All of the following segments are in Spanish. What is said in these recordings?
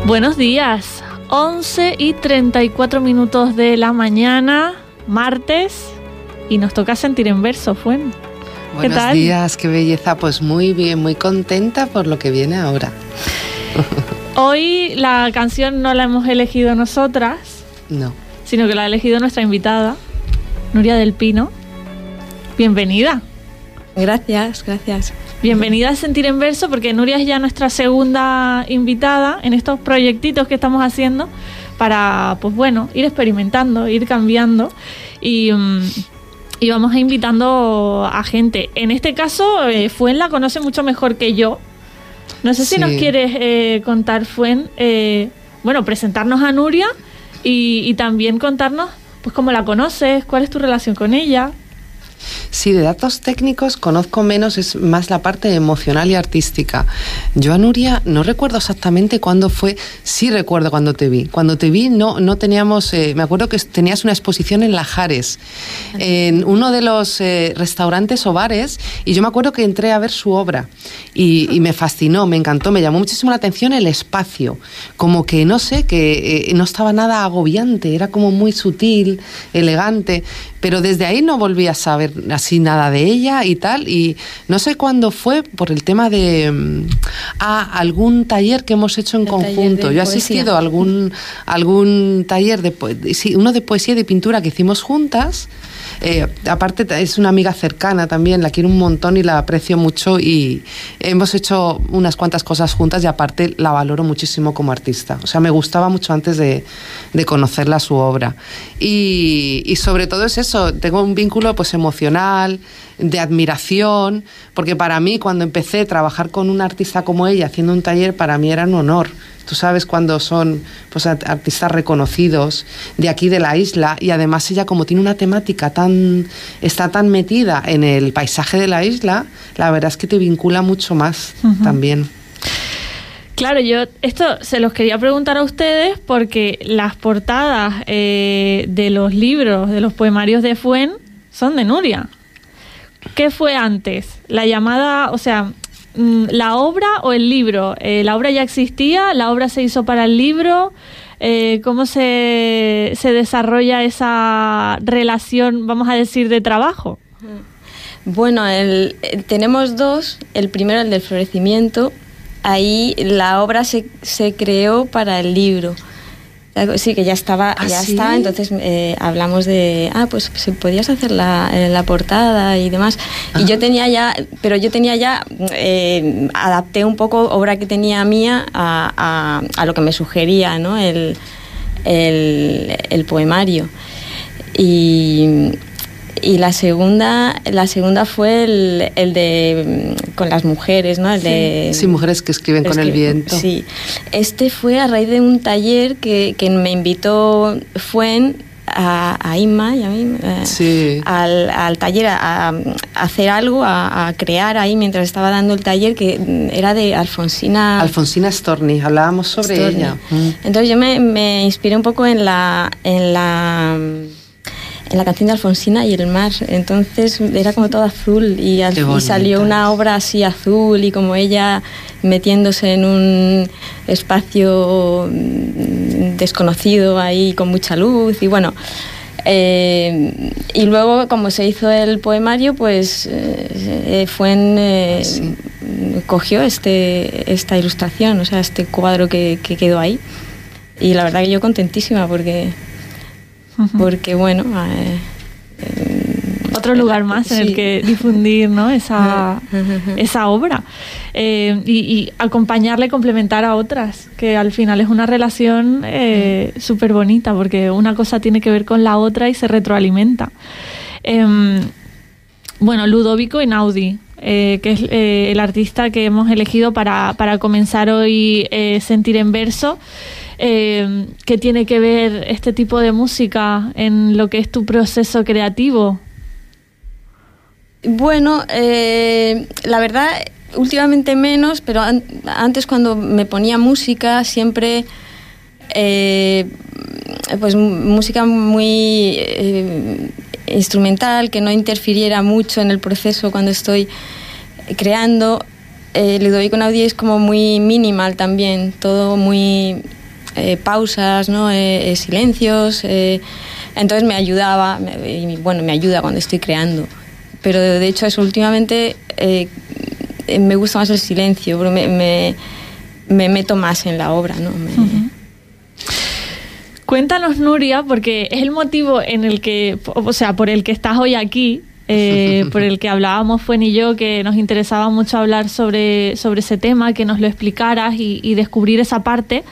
Buenos días, 11:34 de la mañana, martes, y nos toca sentir en verso, Fuen. ¿Qué tal? Buenos días, qué belleza. Pues muy bien, muy contenta por lo que viene ahora. Hoy la canción no la hemos elegido nosotras, No. sino que la ha elegido nuestra invitada, Nuria del Pino. Bienvenida. Gracias, gracias. Bienvenida a Sentir en Verso, porque Nuria es ya nuestra segunda invitada en estos proyectitos que estamos haciendo para, pues bueno, ir experimentando, ir cambiando y vamos invitando a gente. En este caso, Fuen la conoce mucho mejor que yo. No sé si nos quieres contar, Fuen, bueno, presentarnos a Nuria y también contarnos pues cómo la conoces, cuál es tu relación con ella. Sí, de datos técnicos conozco menos, es más la parte emocional y artística. Yo a Nuria no recuerdo exactamente cuándo fue, sí recuerdo cuando te vi. Cuando te vi no teníamos, me acuerdo que tenías una exposición en Lajares, en uno de los restaurantes o bares, y yo me acuerdo que entré a ver su obra y me fascinó, me encantó, me llamó muchísimo la atención el espacio, como que no sé, que no estaba nada agobiante, era como muy sutil, elegante, pero desde ahí no volví a saber así nada de ella y tal, y no sé cuándo fue por el tema de algún taller que hemos hecho en conjunto. Yo he asistido a algún taller uno de poesía y de pintura que hicimos juntas. Aparte es una amiga cercana también, la quiero un montón y la aprecio mucho, y hemos hecho unas cuantas cosas juntas, y aparte la valoro muchísimo como artista. O sea, me gustaba mucho antes de conocerla, su obra, y sobre todo es eso, tengo un vínculo pues emocional, de admiración, porque para mí cuando empecé a trabajar con una artista como ella haciendo un taller, para mí era un honor. Tú sabes, cuando son pues artistas reconocidos de aquí de la isla, y además ella, como tiene una temática está tan metida en el paisaje de la isla, la verdad es que te vincula mucho más también. Claro, yo esto se los quería preguntar a ustedes porque las portadas de los libros, de los poemarios de Fuen, son de Nuria. ¿Qué fue antes? La llamada, o sea, ¿la obra o el libro? ¿La obra ya existía? ¿La obra se hizo para el libro? ¿Cómo se desarrolla esa relación, vamos a decir, de trabajo? Bueno, tenemos dos. El primero, el del florecimiento. Ahí la obra se creó para el libro. Sí, que ya estaba, ¿Sí? Entonces hablamos de, pues podías hacer la portada y demás. Ajá. Y yo tenía ya, adapté un poco obra que tenía mía a lo que me sugería, ¿no? El poemario. Y la segunda fue el de con las mujeres, ¿no? Sí, mujeres que escriben con el viento. Sí. Este fue a raíz de un taller que me invitó Fuen a Inma y a mí al taller a hacer algo, a crear ahí mientras estaba dando el taller, que era de Alfonsina Storni, hablábamos sobre ella. Entonces yo me inspiré un poco en la canción de Alfonsina y el mar. Entonces era como todo azul y salió una obra así azul, y como ella metiéndose en un espacio desconocido ahí con mucha luz, y bueno, y luego como se hizo el poemario, pues cogió esta ilustración, o sea, este cuadro que quedó ahí, y la verdad que yo contentísima porque bueno, otro lugar más en el que difundir, ¿no? esa obra, y acompañarle, complementar a otras, que al final es una relación súper bonita, porque una cosa tiene que ver con la otra y se retroalimenta. Bueno, Ludovico Einaudi, que es el artista que hemos elegido para comenzar hoy Sentir en Verso. ¿Qué tiene que ver este tipo de música en lo que es tu proceso creativo? Bueno, la verdad, últimamente menos, pero antes, cuando me ponía música, siempre pues música muy instrumental, que no interfiriera mucho en el proceso cuando estoy creando. Ludovico Einaudi es como muy minimal también, todo muy pausas, ¿no? Silencios, entonces me ayudaba, me ayuda cuando estoy creando. Pero de hecho eso últimamente me gusta más el silencio, porque me meto más en la obra, ¿no? Cuéntanos, Nuria, porque es el motivo en el que, o sea, por el que estás hoy aquí, por el que hablábamos Fuen y yo, que nos interesaba mucho hablar sobre ese tema, que nos lo explicaras y descubrir esa parte.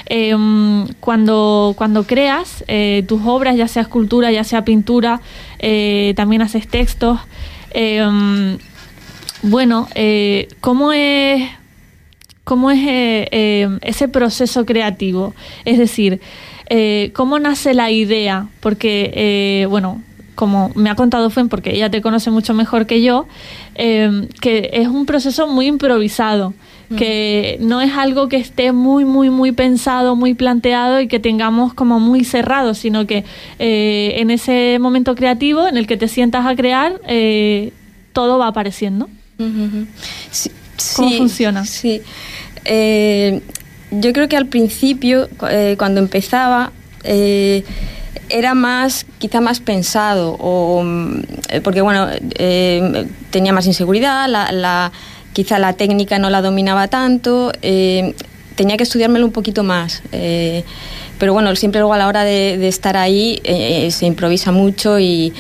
Cuando creas tus obras, ya sea escultura, ya sea pintura, también haces textos, ¿cómo es ese proceso creativo? Es decir, ¿cómo nace la idea? Porque, como me ha contado Fuen, porque ella te conoce mucho mejor que yo, que es un proceso muy improvisado, que no es algo que esté muy, muy, muy pensado, muy planteado y que tengamos como muy cerrado, sino que en ese momento creativo en el que te sientas a crear, todo va apareciendo. Sí, ¿Cómo funciona? Sí. Yo creo que al principio, cuando empezaba, era quizá más pensado, porque tenía más inseguridad, quizá la técnica no la dominaba tanto, tenía que estudiármelo un poquito más, pero bueno, siempre luego a la hora de estar ahí se improvisa mucho y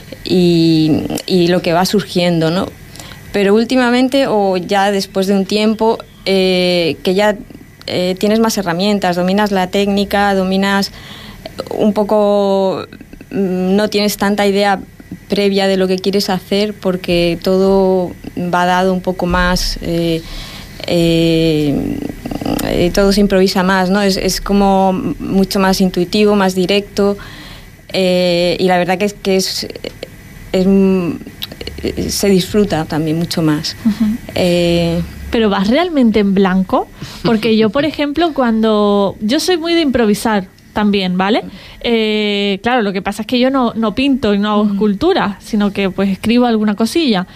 lo que va surgiendo, ¿no? Pero últimamente, o ya después de un tiempo, que ya tienes más herramientas, dominas la técnica, dominas un poco, no tienes tanta idea previa de lo que quieres hacer, porque todo va dado un poco más, todo se improvisa más, ¿no? Es como mucho más intuitivo, más directo, y la verdad que se disfruta también mucho más. ¿Pero vas realmente en blanco? Porque yo, por ejemplo, yo soy muy de improvisar también, ¿vale? Claro, lo que pasa es que yo no pinto y no hago escultura, sino que pues escribo alguna cosilla.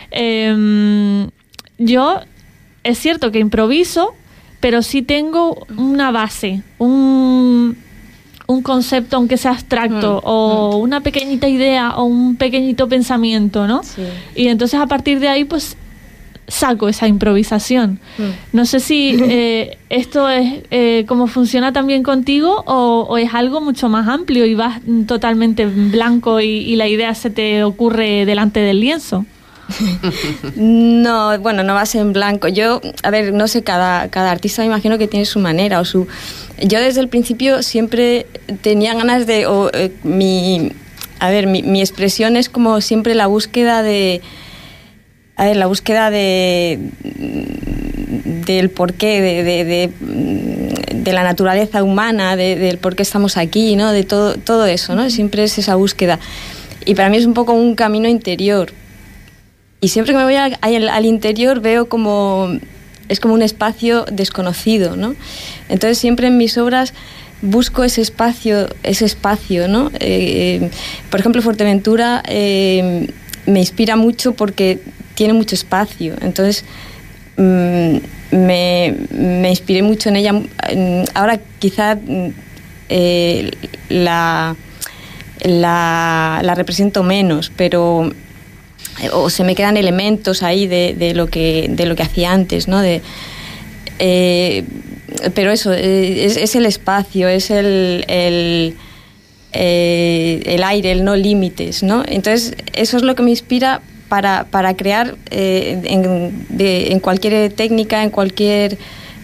Yo es cierto que improviso, pero sí tengo una base, un concepto, aunque sea abstracto, o una pequeñita idea o un pequeñito pensamiento, ¿no? Sí. Y entonces a partir de ahí pues saco esa improvisación. No sé si esto es cómo funciona también contigo, o es algo mucho más amplio y vas totalmente en blanco y la idea se te ocurre delante del lienzo. No, bueno, no vas en blanco. Yo, a ver, no sé, cada artista me imagino que tiene su manera o su... Yo desde el principio siempre tenía ganas de... mi expresión es como siempre la búsqueda de... la búsqueda del porqué, de la naturaleza humana, del por qué estamos aquí, ¿no? De todo eso, ¿no? Siempre es esa búsqueda. Y para mí es un poco un camino interior. Y siempre que me voy al interior veo es como un espacio desconocido, ¿no? Entonces siempre en mis obras busco ese espacio, ¿no? Por ejemplo, Fuerteventura me inspira mucho porque tiene mucho espacio, entonces me inspiré mucho en ella. Ahora quizá la represento menos, pero o se me quedan elementos ahí de lo que hacía antes, ¿no? Pero eso es el espacio, es el aire, el no límites, ¿no? Entonces eso es lo que me inspira para crear en cualquier técnica, en cualquier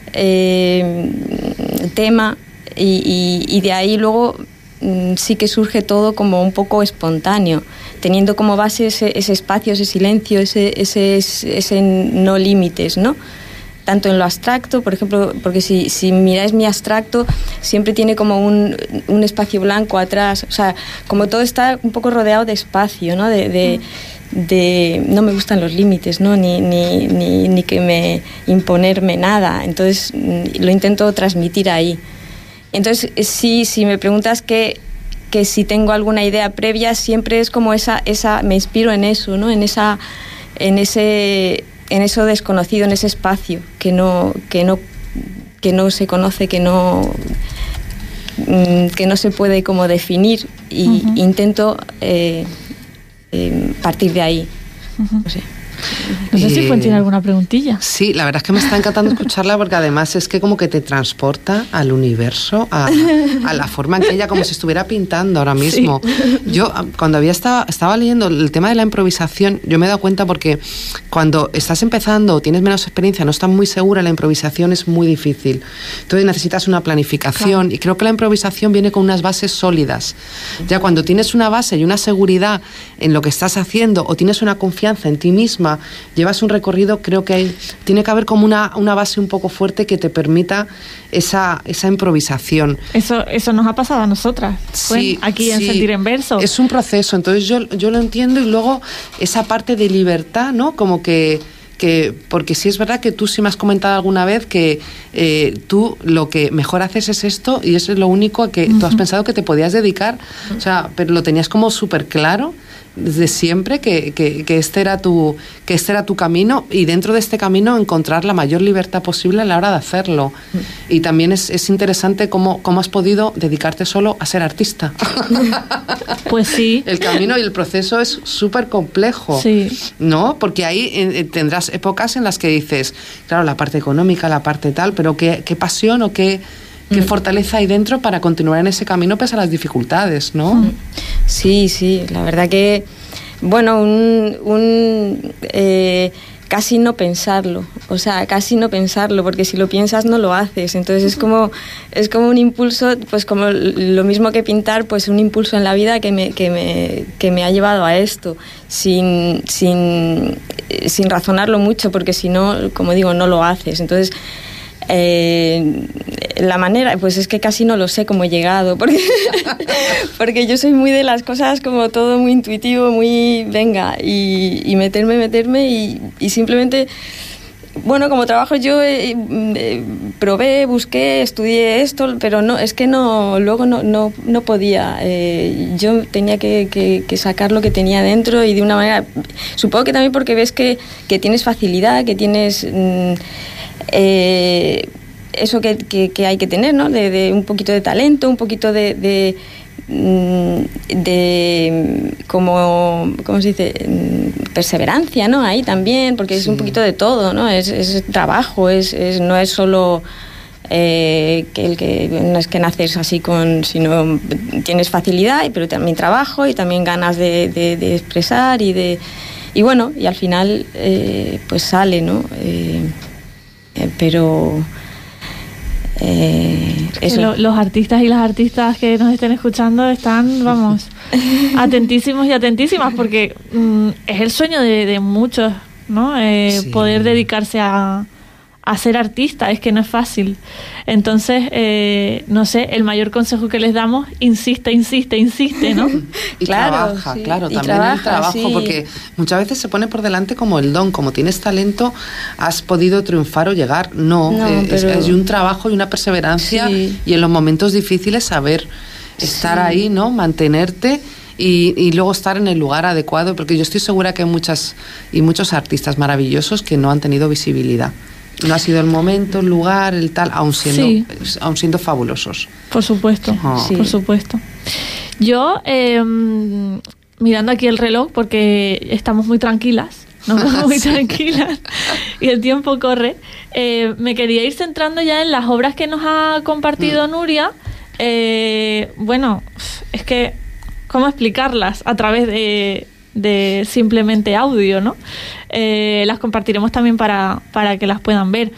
tema, y de ahí luego sí que surge todo como un poco espontáneo, teniendo como base ese espacio, ese silencio, ese no límites, ¿no? Tanto en lo abstracto, por ejemplo, porque si miráis mi abstracto, siempre tiene como un espacio blanco atrás, o sea, como todo está un poco rodeado de espacio, ¿no? No me gustan los límites, ¿no? Ni que me imponerme nada, entonces lo intento transmitir ahí. Entonces, si me preguntas que si tengo alguna idea previa, siempre es como esa me inspiro en eso, ¿no? En eso desconocido, en ese espacio que no se conoce, que no que no se puede como definir y intento partir de ahí. No sé. No sé si Fuente tiene alguna preguntilla. Sí, la verdad es que me está encantando escucharla porque además es que como que te transporta al universo, a la forma en que ella como si estuviera pintando ahora mismo. Sí. Yo cuando estaba leyendo el tema de la improvisación, yo me he dado cuenta porque cuando estás empezando o tienes menos experiencia, no estás muy segura, la improvisación es muy difícil. Entonces necesitas una planificación, claro. Y creo que la improvisación viene con unas bases sólidas. Ya cuando tienes una base y una seguridad en lo que estás haciendo o tienes una confianza en ti misma, llevas un recorrido, creo que tiene que haber como una base un poco fuerte que te permita esa improvisación. Eso nos ha pasado a nosotras, sí, aquí en Sentir en Verso. Es un proceso, entonces yo lo entiendo, y luego esa parte de libertad, ¿no? Como que porque sí es verdad que tú sí me has comentado alguna vez que tú lo que mejor haces es esto y eso es lo único a que tú has pensado que te podías dedicar, o sea, pero lo tenías como súper claro desde siempre que este era tu camino, y dentro de este camino encontrar la mayor libertad posible a la hora de hacerlo. Y también es interesante cómo has podido dedicarte solo a ser artista. Pues sí. El camino y el proceso es súper complejo, sí. ¿No? Porque ahí tendrás épocas en las que dices, claro, la parte económica, la parte tal, pero qué pasión o qué fortaleza hay dentro para continuar en ese camino pese a las dificultades, ¿no? Sí, la verdad que, bueno, casi no pensarlo, porque si lo piensas no lo haces, entonces es como un impulso, pues como lo mismo que pintar, pues un impulso en la vida que me ha llevado a esto, sin razonarlo mucho, porque si no, como digo, no lo haces, entonces... la manera, pues es que casi no lo sé cómo he llegado, porque yo soy muy de las cosas como todo muy intuitivo, muy venga, y meterme y simplemente, bueno, como trabajo yo probé, busqué, estudié esto, pero no, es que luego no podía, yo tenía que sacar lo que tenía dentro, y de una manera, supongo que también porque ves que tienes facilidad, que tienes... eso que hay que tener, ¿no? De un poquito de talento, un poquito de ¿cómo se dice? Perseverancia, ¿no? Ahí también, porque es un poquito de todo, ¿no? Es trabajo, no es solo no es que naces así sino tienes facilidad, pero también trabajo y también ganas de expresar y bueno, y al final pues sale, ¿no? Pero eso. Los artistas y las artistas que nos estén escuchando están, vamos, atentísimos y atentísimas, porque es el sueño de muchos, ¿no? Sí. Poder dedicarse a ser artista, es que no es fácil. Entonces, no sé, el mayor consejo que les damos, insiste, ¿no? Y claro, trabaja, sí. Claro, y también trabaja, el trabajo, sí. Porque muchas veces se pone por delante como el don, como tienes talento, has podido triunfar o llegar. No, es un trabajo y una perseverancia, sí. Y en los momentos difíciles saber estar ahí, ¿no? Mantenerte y luego estar en el lugar adecuado, porque yo estoy segura que hay muchos artistas maravillosos que no han tenido visibilidad. No ha sido el momento, el lugar, el tal, aún siendo fabulosos. Por supuesto, sí. Por supuesto. Yo, mirando aquí el reloj, porque estamos muy tranquilas, tranquilas, y el tiempo corre, me quería ir centrando ya en las obras que nos ha compartido Nuria. Bueno, es que, ¿cómo explicarlas? A través de simplemente audio, ¿no? Las compartiremos también para que las puedan ver.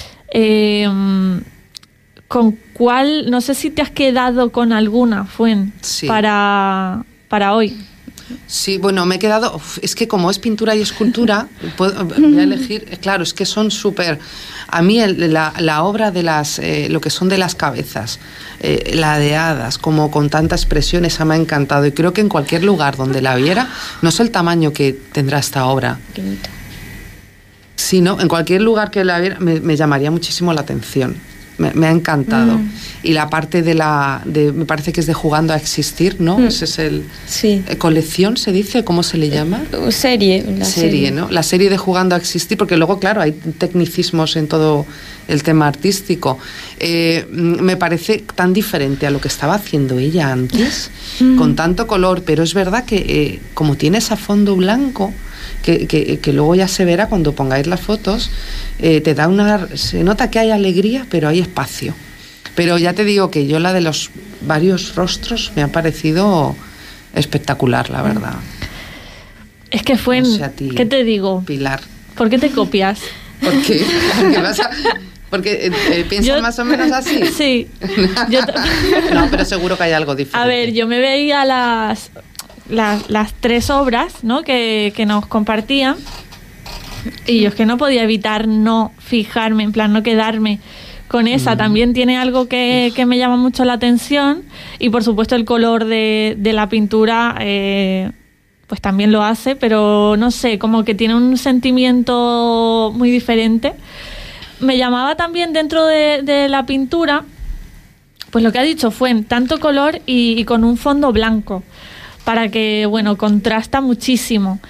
¿Con cuál? No sé si te has quedado con alguna, Fuen, sí. para hoy. Sí, bueno, me he quedado... Es que como es pintura y escultura, voy a elegir... Claro, es que son súper... A mí la obra de lo que son de las cabezas, la de hadas, como con tanta expresión, esa me ha encantado. Y creo que en cualquier lugar donde la viera, no sé el tamaño que tendrá esta obra. Sí, ¿no? En cualquier lugar que la viera me llamaría muchísimo la atención. me ha encantado. Y la parte me parece que es de Jugando a Existir, ¿no? Ese es el... Sí. ¿Colección se dice? ¿Cómo se le llama? Serie, ¿no? La serie de Jugando a Existir, porque luego, claro, hay tecnicismos en todo el tema artístico. Me parece tan diferente a lo que estaba haciendo ella antes, con tanto color, pero es verdad que como tiene ese fondo blanco, que luego ya se verá cuando pongáis las fotos, te da se nota que hay alegría, pero hay espacio. Pero ya te digo que yo la de los varios rostros me ha parecido espectacular, la verdad. Es que fue... No sé a ti, ¿qué te digo? Pilar. ¿Por qué te copias? ¿Por qué? Porque piensas más o menos así. Sí. No, pero seguro que hay algo diferente. A ver, yo me veía las 3 obras, ¿no? que nos compartían, y yo es que no podía evitar no fijarme, en plan no quedarme con esa. También tiene algo que me llama mucho la atención, y por supuesto el color de la pintura pues también lo hace, pero no sé, como que tiene un sentimiento muy diferente. Me llamaba también dentro de la pintura, pues lo que ha dicho fue en tanto color y con un fondo blanco, para que, bueno, contrasta muchísimo.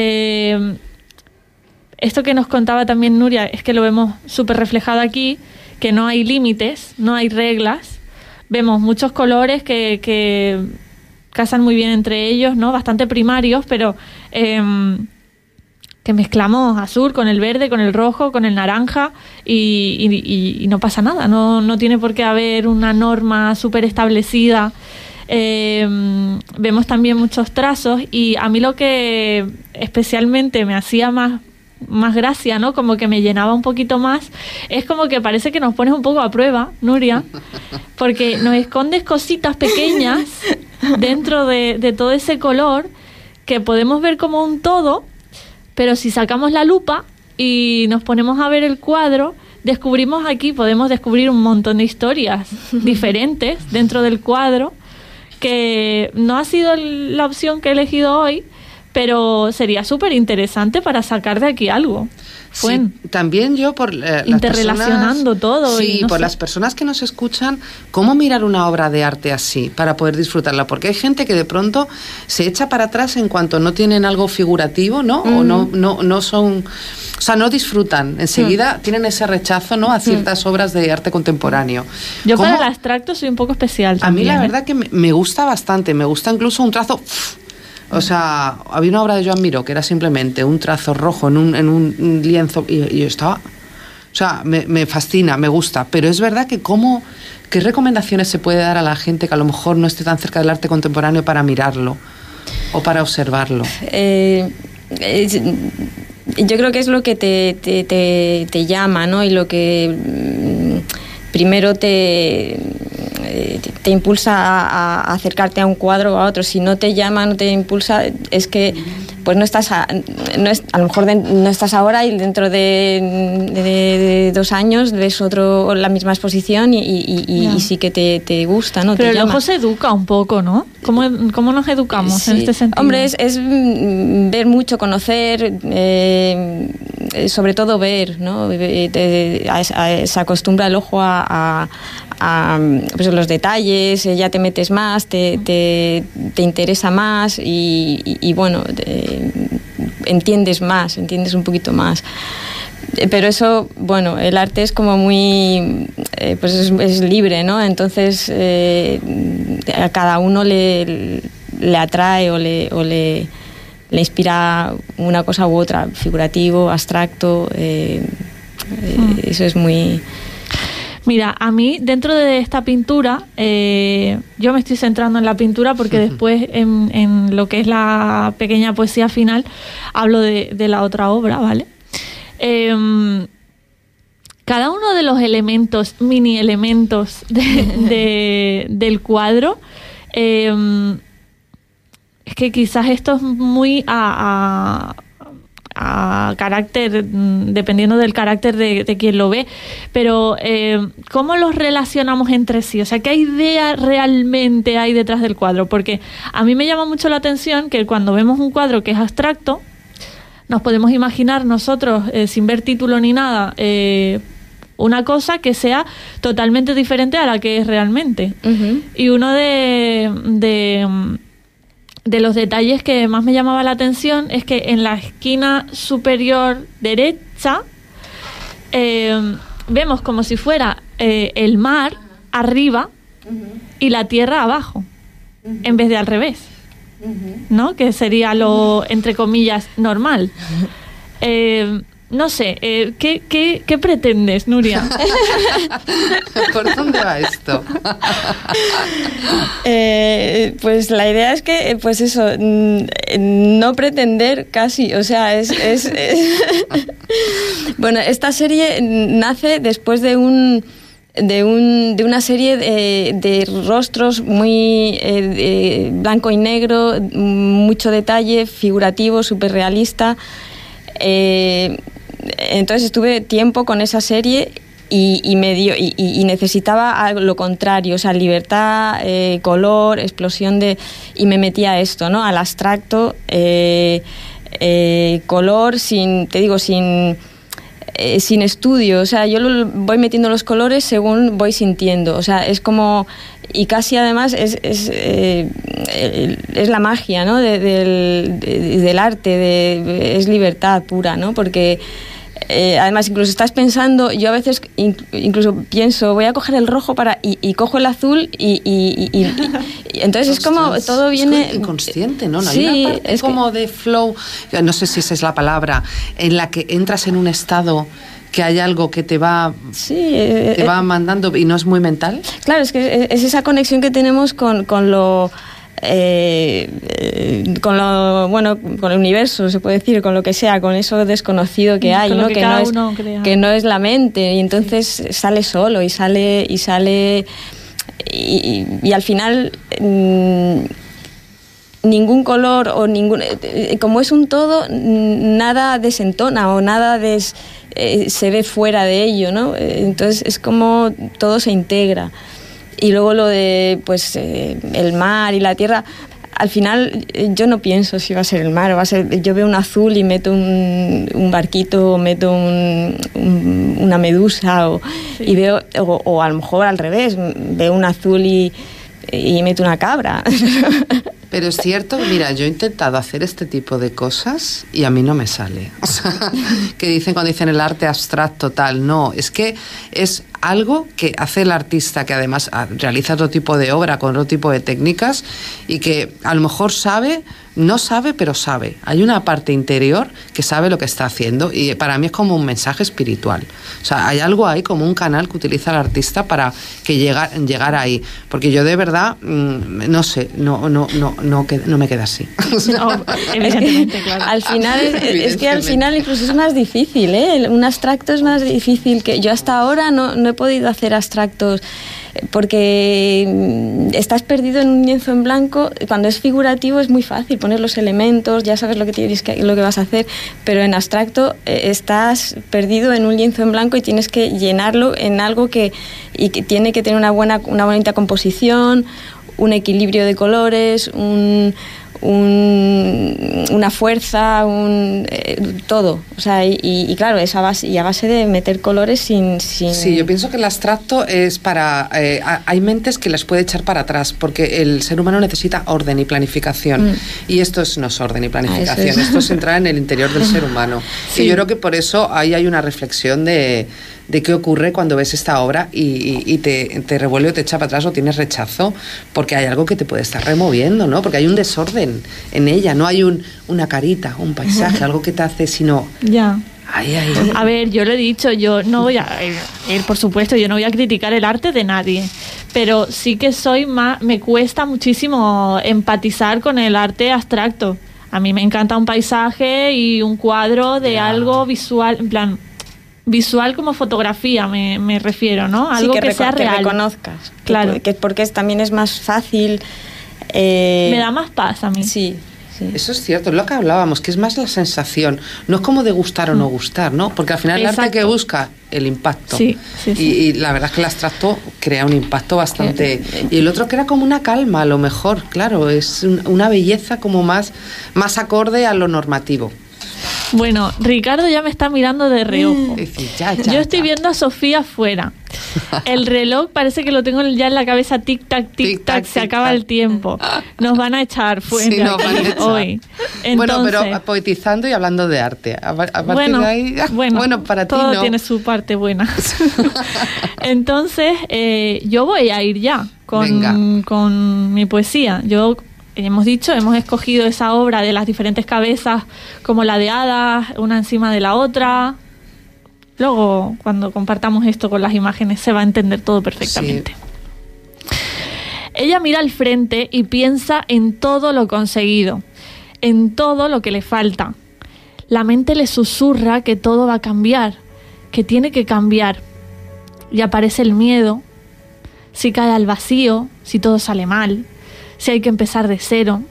Esto que nos contaba también Nuria, es que lo vemos súper reflejado aquí, que no hay límites, no hay reglas. Vemos muchos colores que casan muy bien entre ellos, ¿no? Bastante primarios, pero que mezclamos azul con el verde, con el rojo, con el naranja, y no pasa nada. No tiene por qué haber una norma súper establecida. Vemos también muchos trazos, y a mí lo que especialmente me hacía más gracia, ¿no? Como que me llenaba un poquito más, es como que parece que nos pones un poco a prueba, Nuria, porque nos escondes cositas pequeñas dentro de todo ese color que podemos ver como un todo, pero si sacamos la lupa y nos ponemos a ver el cuadro, podemos descubrir un montón de historias diferentes dentro del cuadro, que no ha sido la opción que he elegido hoy, pero sería súper interesante para sacar de aquí algo. Sí, también yo por interrelacionando todo. Sí, por las personas que nos escuchan, ¿cómo mirar una obra de arte así para poder disfrutarla? Porque hay gente que de pronto se echa para atrás en cuanto no tienen algo figurativo, ¿no? O no son... O sea, no disfrutan. Enseguida tienen ese rechazo, ¿no? A ciertas obras de arte contemporáneo. Yo para el abstracto soy un poco especial también. A mí la verdad que me gusta bastante. Me gusta incluso un trazo... O sea, había una obra de Joan Miró que era simplemente un trazo rojo en un lienzo, y yo estaba... O sea, me fascina, me gusta, pero es verdad que ¿qué recomendaciones se puede dar a la gente que a lo mejor no esté tan cerca del arte contemporáneo para mirarlo o para observarlo? Yo creo que es lo que te llama, ¿no? Y lo que primero te impulsa a acercarte a un cuadro o a otro. Si no te llama, no te impulsa, es que pues a lo mejor no estás ahora, y dentro de 2 años ves la misma exposición y sí que te gusta, ¿no? Pero el ojo se educa un poco, ¿no? ¿Cómo nos educamos en este sentido? Hombre, es ver mucho, conocer, sobre todo ver, ¿no? Se acostumbra el ojo a pues los detalles, ya te metes más, te interesa más, y bueno, entiendes un poquito más. Pero eso, bueno, el arte es como muy, pues es libre, ¿no? Entonces a cada uno le atrae o le inspira una cosa u otra, figurativo, abstracto. Eso es muy... Mira, a mí dentro de esta pintura, yo me estoy centrando en la pintura porque después en lo que es la pequeña poesía final hablo de la otra obra, ¿vale? Cada uno de los elementos, mini elementos del cuadro, es que quizás esto es muy a carácter, dependiendo del carácter de quien lo ve, pero ¿cómo los relacionamos entre sí? O sea, ¿qué idea realmente hay detrás del cuadro? Porque a mí me llama mucho la atención que cuando vemos un cuadro que es abstracto, nos podemos imaginar nosotros, sin ver título ni nada, una cosa que sea totalmente diferente a la que es realmente. Y uno de los detalles que más me llamaba la atención es que en la esquina superior derecha vemos como si fuera el mar arriba y la tierra abajo, en vez de al revés, ¿no? Que sería lo, entre comillas, normal. No sé, ¿qué pretendes, Nuria? ¿Por dónde va esto? Pues la idea es que, pues eso, no pretender casi, o sea, es bueno, esta serie nace después de una serie de rostros muy blanco y negro, mucho detalle, figurativo, súper realista. Entonces estuve tiempo con esa serie y necesitaba lo contrario, o sea, libertad, color, explosión y me metí a esto, ¿no? Al abstracto, color sin estudio, o sea, yo voy metiendo los colores según voy sintiendo, o sea, es como, y casi además es la magia, ¿no? del arte, es libertad pura, ¿no? Porque además incluso estás pensando, yo a veces incluso pienso, voy a coger el rojo y cojo el azul y entonces es como todo viene... Es inconsciente, ¿no? Sí, hay una parte como de flow, no sé si esa es la palabra, en la que entras en un estado que hay algo que te va mandando y no es muy mental. Claro, es que es esa conexión que tenemos con lo bueno, con el universo, se puede decir, con lo que sea, con eso desconocido que hay, ¿no? Que no es la mente, y entonces sale solo y sale y al final ningún color o como es un todo, nada desentona o nada se ve fuera de ello, ¿no? Entonces es como todo se integra. Y luego lo de pues el mar y la tierra, al final yo no pienso si va a ser el mar o va a ser, yo veo un azul y meto un barquito, o meto una medusa y veo, o a lo mejor al revés, veo un azul y meto una cabra. Pero es cierto, mira, yo he intentado hacer este tipo de cosas y a mí no me sale. O sea, cuando dicen el arte abstracto tal, no, es que es algo que hace el artista, que además realiza otro tipo de obra con otro tipo de técnicas y que a lo mejor no sabe, pero sabe. Hay una parte interior que sabe lo que está haciendo y para mí es como un mensaje espiritual. O sea, hay algo ahí como un canal que utiliza el artista para que llegar ahí. Porque yo de verdad, no sé, no me queda así. No, evidentemente, claro. Al final es que al final incluso es más difícil, ¿eh? Un abstracto es más difícil que yo hasta ahora no he podido hacer abstractos porque estás perdido en un lienzo en blanco. Cuando es figurativo es muy fácil poner los elementos, ya sabes lo que vas a hacer, pero en abstracto estás perdido en un lienzo en blanco y tienes que llenarlo en algo que tiene que tener una bonita composición, un equilibrio de colores, una fuerza, todo, o sea, y claro, a base de meter colores sin... Sí, yo pienso que el abstracto es para... hay mentes que las puede echar para atrás, porque el ser humano necesita orden y planificación, y esto no es orden y planificación, esto es entrar en el interior del ser humano. Sí. Y yo creo que por eso ahí hay una reflexión de qué ocurre cuando ves esta obra y te revuelve o te echa para atrás o tienes rechazo, porque hay algo que te puede estar removiendo, ¿no? Porque hay un desorden en ella, no hay una carita, un paisaje, algo que te hace, sino... Ya. Ahí. A ver, yo lo he dicho, yo no voy a... por supuesto, yo no voy a criticar el arte de nadie, pero sí que me cuesta muchísimo empatizar con el arte abstracto. A mí me encanta un paisaje y un cuadro de algo visual, en plan... Visual como fotografía, me refiero, ¿no? Algo que sea real. Que reconozcas. Claro. Porque también es más fácil. Me da más paz a mí. Sí. Eso es cierto, es lo que hablábamos, que es más la sensación. No es como de gustar o no gustar, ¿no? Porque al final el arte que busca el impacto. Sí. Y la verdad es que el abstracto crea un impacto bastante... Y el otro crea como una calma, a lo mejor, claro. Es una belleza como más acorde a lo normativo. Bueno, Ricardo ya me está mirando de reojo. Yo estoy viendo a Sofía fuera. El reloj parece que lo tengo ya en la cabeza, tic-tac, tic-tac, se acaba el tiempo. Nos van a echar fuera hoy. Entonces, bueno, pero poetizando y hablando de arte. A partir de ahí, bueno, para ti todo no. tiene su parte buena. Entonces, yo voy a ir ya con mi poesía. Hemos escogido esa obra de las diferentes cabezas, como la de hadas, una encima de la otra. Luego, cuando compartamos esto con las imágenes, se va a entender todo perfectamente. Sí. Ella mira al frente y piensa en todo lo conseguido, en todo lo que le falta. La mente le susurra que todo va a cambiar, que tiene que cambiar. Y aparece el miedo, si cae al vacío, si todo sale mal, si hay que empezar de cero.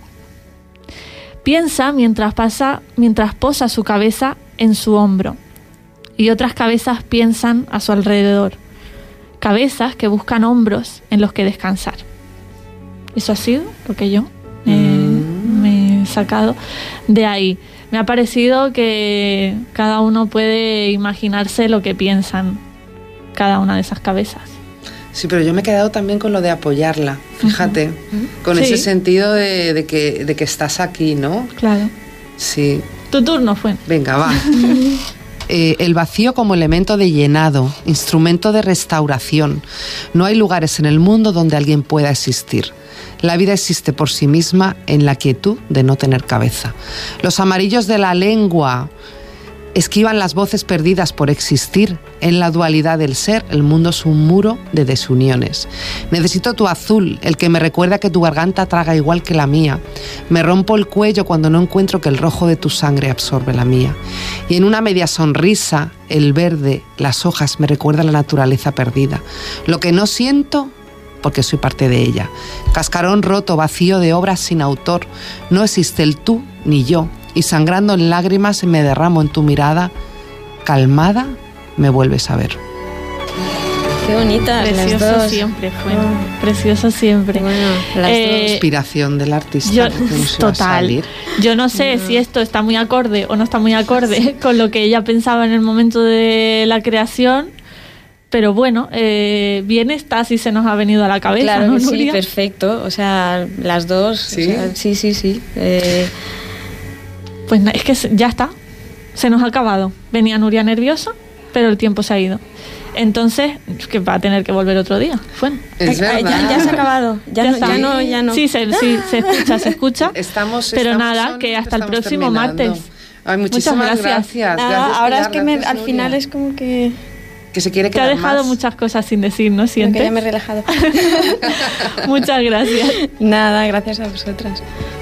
Piensa mientras posa su cabeza en su hombro. Y otras cabezas piensan a su alrededor. Cabezas que buscan hombros en los que descansar. Eso ha sido lo que yo me he sacado de ahí. Me ha parecido que cada uno puede imaginarse lo que piensan cada una de esas cabezas. Sí, pero yo me he quedado también con lo de apoyarla, fíjate, con ese sentido de que estás aquí, ¿no? Claro. Sí. Tu turno fue. Venga, va. El vacío como elemento de llenado, instrumento de restauración. No hay lugares en el mundo donde alguien pueda existir. La vida existe por sí misma en la quietud de no tener cabeza. Los amarillos de la lengua esquivan las voces perdidas por existir. En la dualidad del ser, el mundo es un muro de desuniones. Necesito tu azul, el que me recuerda que tu garganta traga igual que la mía. Me rompo el cuello cuando no encuentro que el rojo de tu sangre absorbe la mía. Y en una media sonrisa, el verde, las hojas, me recuerda la naturaleza perdida. Lo que no siento, porque soy parte de ella. Cascarón roto, vacío de obras sin autor. No existe el tú ni yo. Y sangrando en lágrimas me derramo en tu mirada. Calmada, me vuelves a ver. Qué bonita. Precioso las dos. Siempre fue. Precioso siempre. Bueno, las dos. Inspiración del artista. Total. Yo no sé si esto está muy acorde o no está muy acorde con lo que ella pensaba en el momento de la creación. Pero bueno, bien está si se nos ha venido a la cabeza. Claro, ¿no, sí, Nuria? Perfecto. O sea, las dos. Sí, o sea, sí. Pues es que ya está. Se nos ha acabado. Venía Nuria nerviosa, pero el tiempo se ha ido. Entonces, que va a tener que volver otro día. Bueno, es verdad. Ya se ha acabado. Ya no. Sí, se escucha. Pero nada, que hasta el próximo terminando. martes. Ay, muchísimas gracias. Nada, ahora es que al Nuria. final es como que se quiere quedar más. Te ha dejado muchas cosas sin decir, ¿no sientes? Que ya me he relajado. Muchas gracias. Nada, gracias a vosotras.